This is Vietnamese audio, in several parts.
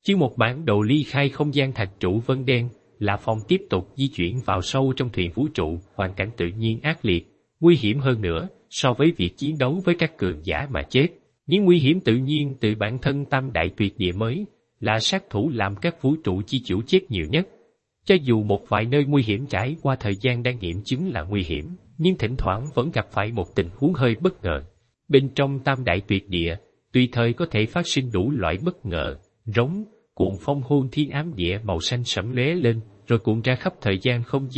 Chứ một bản đồ ly khai không gian thạch trụ vân đen, La Phong tiếp tục di chuyển vào sâu trong thuyền vũ trụ, hoàn cảnh tự nhiên ác liệt, nguy hiểm hơn nữa so với việc chiến đấu với các cường giả mà chết. Những nguy hiểm tự nhiên từ bản thân tam đại tuyệt địa mới là sát thủ làm các vũ trụ chi chủ chết nhiều nhất. Cho dù một vài nơi nguy hiểm trải qua thời gian đang nghiệm chứng là nguy hiểm, nhưng thỉnh thoảng vẫn gặp phải một tình huống hơi bất ngờ. Bên trong tam đại tuyệt địa, tùy thời có thể phát sinh đủ loại bất ngờ, rống, cuộn phong hôn thiên ám địa màu xanh sẫm lóe lên, rồi cuộn ra khắp thời gian không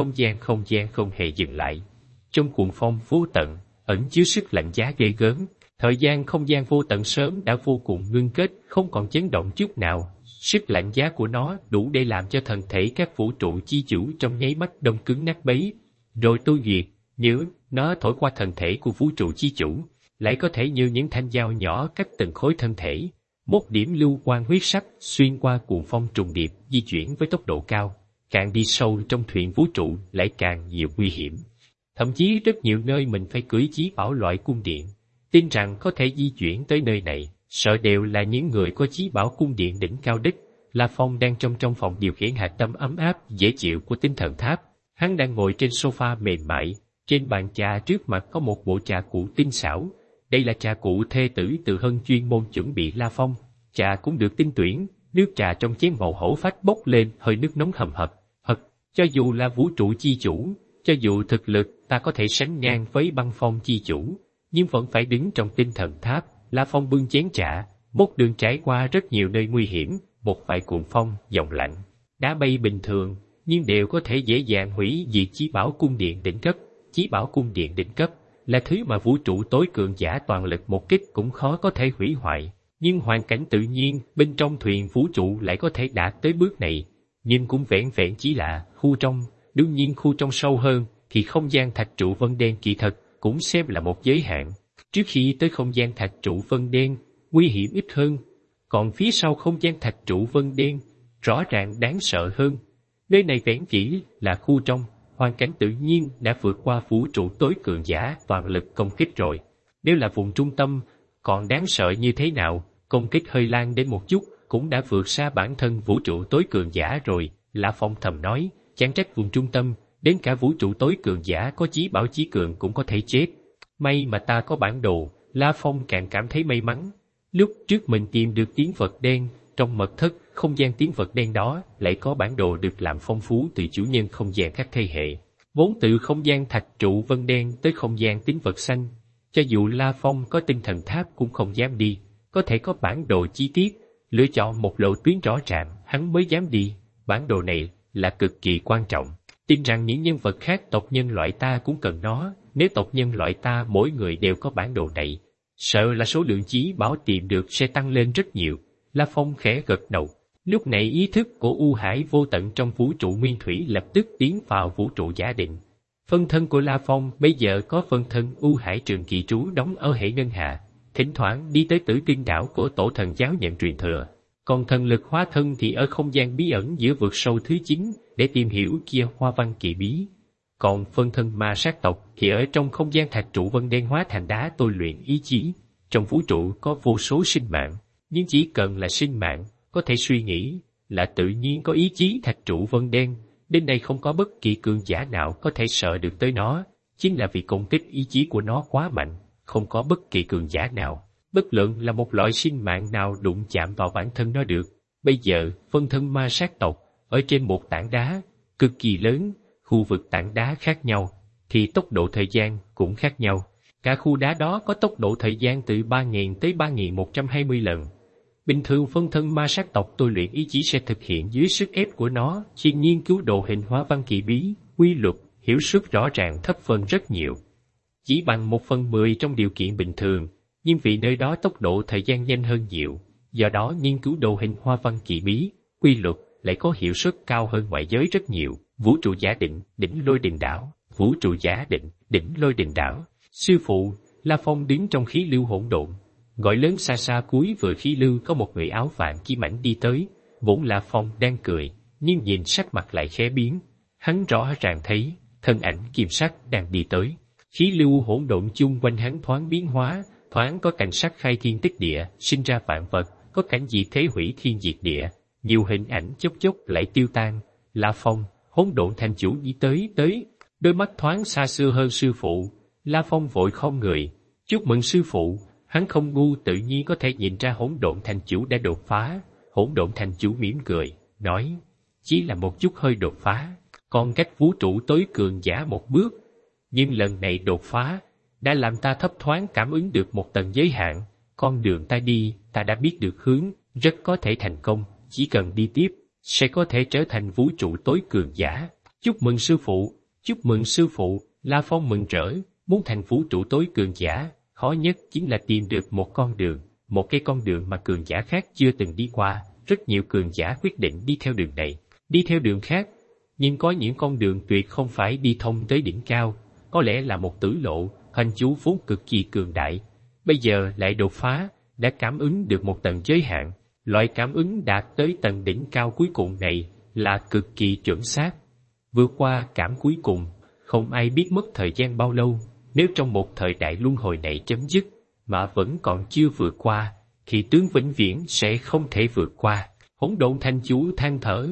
gian không hề dừng lại. Trong cuộn phong vô tận, ẩn chứa sức lạnh giá ghê gớm. Thời gian không gian vô tận sớm đã vô cùng ngưng kết, không còn chấn động chút nào. Sức lạnh giá của nó đủ để làm cho thân thể các vũ trụ chi chủ trong nháy mắt đông cứng nát bấy. Rồi tôi duyệt, nếu nó thổi qua thân thể của vũ trụ chi chủ, lại có thể như những thanh dao nhỏ cắt từng khối thân thể. Một điểm lưu quang huyết sắc xuyên qua cuồng phong trùng điệp di chuyển với tốc độ cao. Càng đi sâu trong thuyền vũ trụ lại càng nhiều nguy hiểm. Thậm chí rất nhiều nơi mình phải cưỡi chí bảo loại cung điện. Tin rằng có thể di chuyển tới nơi này, sợ đều là những người có chí bảo cung điện đỉnh cao đích. La Phong đang trong phòng điều khiển hạt tâm ấm áp, dễ chịu của tinh thần tháp. Hắn đang ngồi trên sofa mềm mại, trên bàn trà trước mặt có một bộ trà cụ tinh xảo. Đây là trà cụ thê tử từ Hân chuyên môn chuẩn bị La Phong. Trà cũng được tinh tuyển, nước trà trong chén màu hổ phách bốc lên hơi nước nóng hầm hập. Cho dù là vũ trụ chi chủ, cho dù thực lực ta có thể sánh ngang với băng phong chi chủ, nhưng vẫn phải đứng trong tinh thần tháp. La Phong bưng chén trà, một đường trải qua rất nhiều nơi nguy hiểm, một vài cuồng phong, dòng lạnh, đá bay bình thường, nhưng đều có thể dễ dàng hủy diệt chí bảo cung điện đỉnh cấp. Chí bảo cung điện đỉnh cấp là thứ mà vũ trụ tối cường giả toàn lực một kích cũng khó có thể hủy hoại, nhưng hoàn cảnh tự nhiên bên trong thuyền vũ trụ lại có thể đạt tới bước này, nhưng cũng vẹn vẹn chỉ là khu trong. Đương nhiên khu trong sâu hơn thì không gian thạch trụ vân đen kỳ thật cũng xem là một giới hạn. Trước khi tới không gian thạch trụ vân đen, nguy hiểm ít hơn, còn phía sau không gian thạch trụ vân đen rõ ràng đáng sợ hơn. Nơi này vẻn chỉ là khu trong, hoàn cảnh tự nhiên đã vượt qua vũ trụ tối cường giả toàn lực công kích rồi. Nếu là vùng trung tâm, còn đáng sợ như thế nào, công kích hơi lan đến một chút cũng đã vượt xa bản thân vũ trụ tối cường giả rồi. La Phong thầm nói, chẳng trách vùng trung tâm, đến cả vũ trụ tối cường giả có chí bảo chí cường cũng có thể chết. May mà ta có bản đồ, La Phong càng cảm thấy may mắn. Lúc trước mình tìm được tiếng vật đen, trong mật thất, không gian tiếng vật đen đó lại có bản đồ được làm phong phú từ chủ nhân không gian các thế hệ. Vốn từ không gian thạch trụ vân đen tới không gian tiếng vật xanh, cho dù La Phong có tinh thần tháp cũng không dám đi, có thể có bản đồ chi tiết, lựa chọn một lộ tuyến rõ ràng, hắn mới dám đi. Bản đồ này là cực kỳ quan trọng. Tin rằng những nhân vật khác tộc nhân loại ta cũng cần nó, nếu tộc nhân loại ta mỗi người đều có bản đồ này, sợ là số lượng chí bảo tìm được sẽ tăng lên rất nhiều. La Phong khẽ gật đầu. Lúc này ý thức của U Hải vô tận trong vũ trụ nguyên thủy lập tức tiến vào vũ trụ giả định. Phân thân của La Phong bây giờ có phân thân U Hải trường kỳ trú đóng ở hệ ngân hà, thỉnh thoảng đi tới Tử Tiên đảo của tổ thần giáo nhận truyền thừa. Còn thần lực hóa thân thì ở không gian bí ẩn giữa vực sâu thứ 9 để tìm hiểu kia hoa văn kỳ bí. Còn phân thân ma sát tộc thì ở trong không gian thạch trụ vân đen hóa thành đá tôi luyện ý chí. Trong vũ trụ có vô số sinh mạng, nhưng chỉ cần là sinh mạng, có thể suy nghĩ, là tự nhiên có ý chí thạch trụ vân đen. Đến đây không có bất kỳ cường giả nào có thể sợ được tới nó, chính là vì công kích ý chí của nó quá mạnh, không có bất kỳ cường giả nào, bất luận là một loại sinh mạng nào đụng chạm vào bản thân nó được. Bây giờ, phân thân ma sát tộc, ở trên một tảng đá, cực kỳ lớn, khu vực tảng đá khác nhau, thì tốc độ thời gian cũng khác nhau. Cả khu đá đó có tốc độ thời gian từ 3.000 tới 3.120 lần. Bình thường phân thân ma sát tộc tôi luyện ý chí sẽ thực hiện dưới sức ép của nó, khi nghiên cứu đồ hình hóa văn kỳ bí, quy luật, hiểu suất rõ ràng thấp hơn rất nhiều. Chỉ bằng 1/10 trong điều kiện bình thường, nhưng vì nơi đó tốc độ thời gian nhanh hơn nhiều, do đó nghiên cứu đồ hình hoa văn kỳ bí, quy luật lại có hiệu suất cao hơn ngoại giới rất nhiều. Vũ trụ giả định, đỉnh lôi đình đảo, vũ trụ giả định, đỉnh lôi đình đảo. Sư phụ, La Phong đứng trong khí lưu hỗn độn, gọi lớn xa xa cuối vừa khí lưu có một người áo vàng kim mảnh đi tới. Vốn La Phong đang cười, nhưng nhìn sắc mặt lại khẽ biến. Hắn rõ ràng thấy thân ảnh kim sắc đang đi tới. Khí lưu hỗn độn chung quanh hắn thoáng biến hóa, thoáng có cảnh sắc khai thiên tích địa, sinh ra vạn vật, có cảnh gì thế hủy thiên diệt địa, nhiều hình ảnh chốc chốc lại tiêu tan. La Phong, Hỗn Độn Thành Chủ đi tới, đôi mắt thoáng xa xưa hơn sư phụ. La Phong vội khom người, chúc mừng sư phụ. Hắn không ngu, tự nhiên có thể nhìn ra Hỗn Độn Thành Chủ đã đột phá. Hỗn Độn Thành Chủ mỉm cười, nói, chỉ là một chút hơi đột phá, còn cách vũ trụ tối cường giả một bước. Nhưng lần này đột phá, đã làm ta thấp thoáng cảm ứng được một tầng giới hạn. Con đường ta đi, ta đã biết được hướng, rất có thể thành công, chỉ cần đi tiếp, sẽ có thể trở thành vũ trụ tối cường giả. Chúc mừng sư phụ, chúc mừng sư phụ. La Phong mừng rỡ, muốn thành vũ trụ tối cường giả, khó nhất chính là tìm được một con đường, một cái con đường mà cường giả khác chưa từng đi qua. Rất nhiều cường giả quyết định đi theo đường này, đi theo đường khác, nhưng có những con đường tuyệt không phải đi thông tới đỉnh cao, có lẽ là một tử lộ. Hành Chủ vốn cực kỳ cường đại, bây giờ lại đột phá, đã cảm ứng được một tầng giới hạn. Loại cảm ứng đạt tới tầng đỉnh cao cuối cùng này là cực kỳ chuẩn xác. Vượt qua cảm cuối cùng, không ai biết mất thời gian bao lâu. Nếu trong một thời đại luân hồi này chấm dứt, mà vẫn còn chưa vượt qua, thì tướng vĩnh viễn sẽ không thể vượt qua. Hỗn Độn Thành Chủ than thở.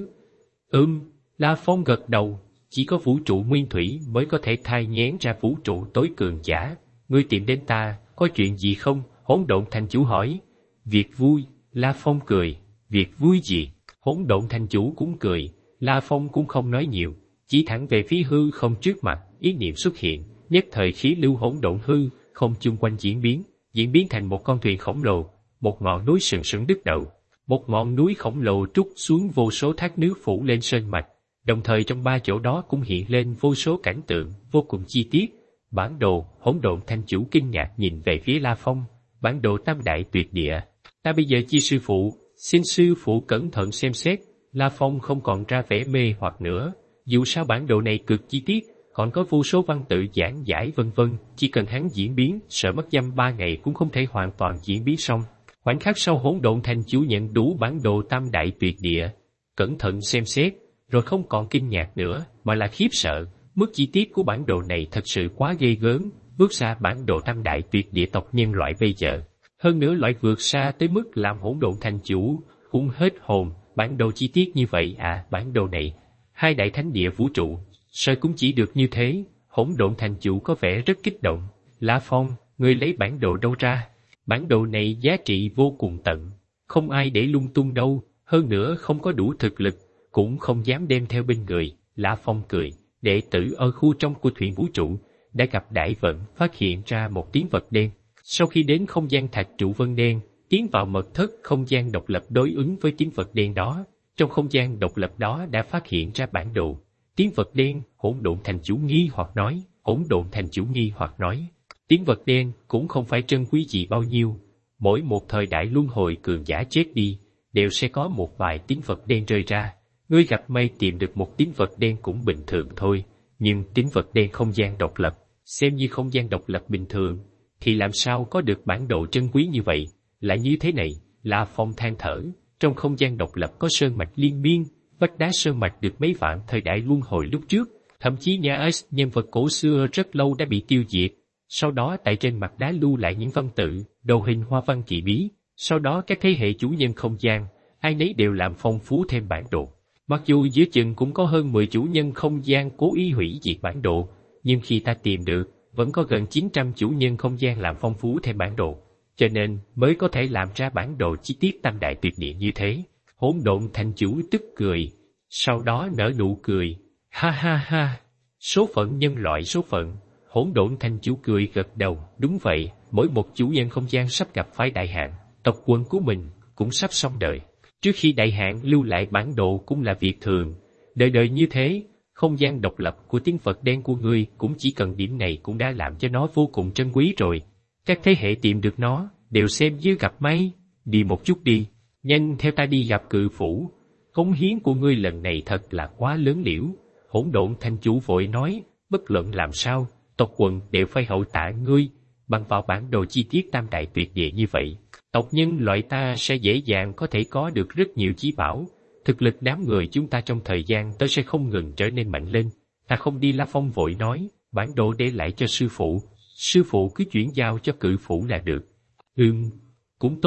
La Phong gật đầu, chỉ có vũ trụ nguyên thủy mới có thể thai nghén ra vũ trụ tối cường giả. Ngươi tìm đến ta, có chuyện gì không? Hỗn Độn Thành Chủ hỏi. Việc vui. La Phong cười. Việc vui gì? Hỗn Độn Thành Chủ cũng cười. La Phong cũng không nói nhiều, chỉ thẳng về phía hư không trước mặt. Ý niệm xuất hiện, nhất thời khí lưu hỗn độn hư không chung quanh diễn biến thành một con thuyền khổng lồ. Một ngọn núi sừng sững đứt đầu, một ngọn núi khổng lồ trút xuống vô số thác nước phủ lên sơn mạch. Đồng thời trong ba chỗ đó cũng hiện lên vô số cảnh tượng vô cùng chi tiết. Bản đồ. Hỗn Độn Thành Chủ kinh ngạc nhìn về phía La Phong. Bản đồ tam đại tuyệt địa. Ta bây giờ chi sư phụ, xin sư phụ cẩn thận xem xét. La Phong không còn ra vẻ mê hoặc nữa. Dù sao bản đồ này cực chi tiết, còn có vô số văn tự giảng giải vân vân. Chỉ cần hắn diễn biến, sợ mất dăm 3 ngày cũng không thể hoàn toàn diễn biến xong. Khoảnh khắc sau, Hỗn Độn Thành Chủ nhận đủ bản đồ tam đại tuyệt địa, cẩn thận xem xét, rồi không còn kinh ngạc nữa, mà là khiếp sợ. Mức chi tiết của bản đồ này thật sự quá ghê gớm, vượt xa bản đồ tam đại tuyệt địa tộc nhân loại bây giờ. Hơn nữa loại vượt xa tới mức làm Hỗn Độn Thành Chủ cũng hết hồn. Bản đồ chi tiết như vậy à? Bản đồ này, hai đại thánh địa vũ trụ, sao cũng chỉ được như thế? Hỗn Độn Thành Chủ có vẻ rất kích động. La Phong, ngươi lấy bản đồ đâu ra? Bản đồ này giá trị vô cùng tận, không ai để lung tung đâu, hơn nữa không có đủ thực lực, cũng không dám đem theo bên người. La Phong cười. Đệ tử ở khu trong của thuyền vũ trụ đã gặp đại vận, phát hiện ra một tín vật đen. Sau khi đến không gian thạch trụ vân đen, tiến vào mật thất không gian độc lập đối ứng với tín vật đen đó. Trong không gian độc lập đó đã phát hiện ra bản đồ. Tín vật đen. Hỗn Độn Thành Chủ nghi hoặc nói. Hỗn Độn Thành Chủ nghi hoặc nói. Tín vật đen cũng không phải trân quý gì bao nhiêu. Mỗi một thời đại luân hồi cường giả chết đi, đều sẽ có một vài tín vật đen rơi ra. Ngươi gặp may tìm được một tín vật đen cũng bình thường thôi, nhưng tín vật đen không gian độc lập, xem như không gian độc lập bình thường, thì làm sao có được bản đồ trân quý như vậy? Lại như thế này. La Phong than thở. Trong không gian độc lập có sơn mạch liên miên, vách đá sơn mạch được mấy vạn thời đại luân hồi lúc trước, thậm chí nhà S nhân vật cổ xưa rất lâu đã bị tiêu diệt. Sau đó tại trên mặt đá lưu lại những văn tự, đồ hình hoa văn kỳ bí. Sau đó các thế hệ chủ nhân không gian, ai nấy đều làm phong phú thêm bản đồ. Mặc dù giữa chừng cũng có hơn 10 chủ nhân không gian cố ý hủy diệt bản đồ, nhưng khi ta tìm được, vẫn có gần 900 chủ nhân không gian làm phong phú thêm bản đồ, cho nên mới có thể làm ra bản đồ chi tiết tam đại tuyệt địa như thế. Hỗn Độn Thành Chủ tức cười, sau đó nở nụ cười. Ha ha ha, số phận nhân loại số phận. Hỗn Độn Thành Chủ cười gật đầu. Đúng vậy, mỗi một chủ nhân không gian sắp gặp phải đại hạn, tộc quần của mình cũng sắp xong đời. Trước khi đại hạn lưu lại bản đồ cũng là việc thường. Đời đời như thế, không gian độc lập của tín vật đen của ngươi cũng chỉ cần điểm này cũng đã làm cho nó vô cùng trân quý rồi. Các thế hệ tìm được nó đều xem như gặp may. Đi một chút đi, nhanh theo ta đi gặp cự phủ. Cống hiến của ngươi lần này thật là quá lớn liễu. Hỗn Độn Thành Chủ vội nói. Bất luận làm sao, tộc quần đều phải hậu tạ ngươi. Bằng vào bản đồ chi tiết tam đại tuyệt địa như vậy, tộc nhân loại ta sẽ dễ dàng có thể có được rất nhiều chí bảo. Thực lực đám người chúng ta trong thời gian tới sẽ không ngừng trở nên mạnh lên. Ta không đi. La Phong vội nói. Bản đồ để lại cho sư phụ. Sư phụ cứ chuyển giao cho cự phủ là được. Cũng tốt.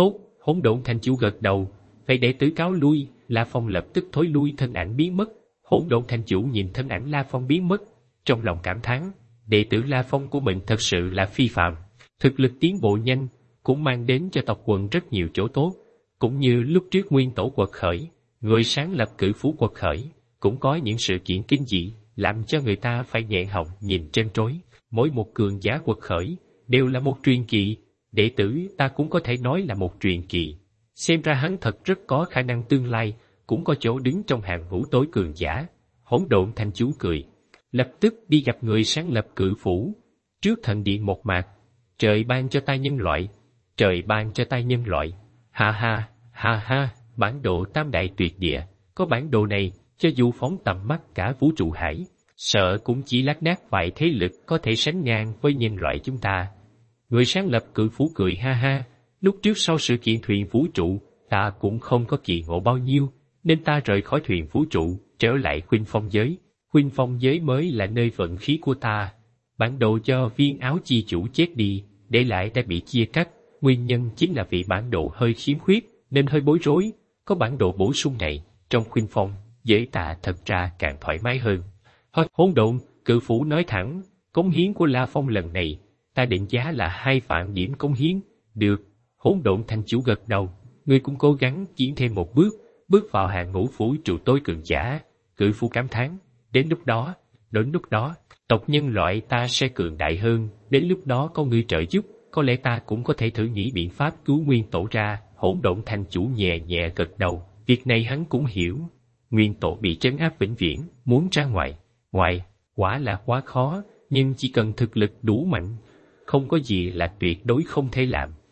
Hỗn độn thành chủ gật đầu, vậy đệ tử cáo lui. La Phong lập tức thối lui, thân ảnh biến mất. Hỗn độn thành chủ nhìn thân ảnh La Phong biến mất, trong lòng cảm thán, đệ tử La Phong của mình thật sự là phi phàm, thực lực tiến bộ nhanh, cũng mang đến cho tộc quần rất nhiều chỗ tốt. Cũng như lúc trước nguyên tổ quật khởi, người sáng lập cử phú quật khởi, cũng có những sự kiện kinh dị, làm cho người ta phải nghẹn họng nhìn trân trối. Mỗi một cường giả quật khởi đều là một truyền kỳ, đệ tử ta cũng có thể nói là một truyền kỳ. Xem ra hắn thật rất có khả năng tương lai cũng có chỗ đứng trong hàng ngũ tối cường giả. Hỗn độn thành chủ cười, lập tức đi gặp người sáng lập cự phủ. Trước thần điện một mạc, trời ban cho ta nhân loại, trời ban cho ta nhân loại. Ha ha, ha ha, bản đồ tam đại tuyệt địa, có bản đồ này, cho dù phóng tầm mắt cả vũ trụ hải, sợ cũng chỉ lác đác vài thế lực có thể sánh ngang với nhân loại chúng ta. Người sáng lập cự phủ cười ha ha, lúc trước sau sự kiện thuyền vũ trụ, ta cũng không có kỳ ngộ bao nhiêu, nên ta rời khỏi thuyền vũ trụ, trở lại Khuynh Phong giới. Khuynh Phong giới mới là nơi vận khí của ta. Bản đồ cho viên áo chi chủ chết đi, để lại đã bị chia cắt, nguyên nhân chính là vì bản đồ hơi khiếm khuyết, nên hơi bối rối. Có bản đồ bổ sung này, trong Khuynh Phong giới ta thật ra càng thoải mái hơn. Hỗn độn, cự phủ nói thẳng, cống hiến của La Phong lần này, ta định giá là 2 vạn điểm cống hiến. Được. Hỗn độn thành chủ gật đầu, ngươi cũng cố gắng tiến thêm một bước, bước vào hàng ngũ vũ trụ tối cường giả. Cự phủ cảm thán, đến lúc đó, tộc nhân loại ta sẽ cường đại hơn, đến lúc đó có ngươi trợ giúp, có lẽ ta cũng có thể thử nghĩ biện pháp cứu nguyên tổ ra. Hỗn độn thành chủ nhẹ nhẹ gật đầu, việc này hắn cũng hiểu. Nguyên tổ bị trấn áp vĩnh viễn, muốn ra ngoài, quả là quá khó, nhưng chỉ cần thực lực đủ mạnh, không có gì là tuyệt đối không thể làm.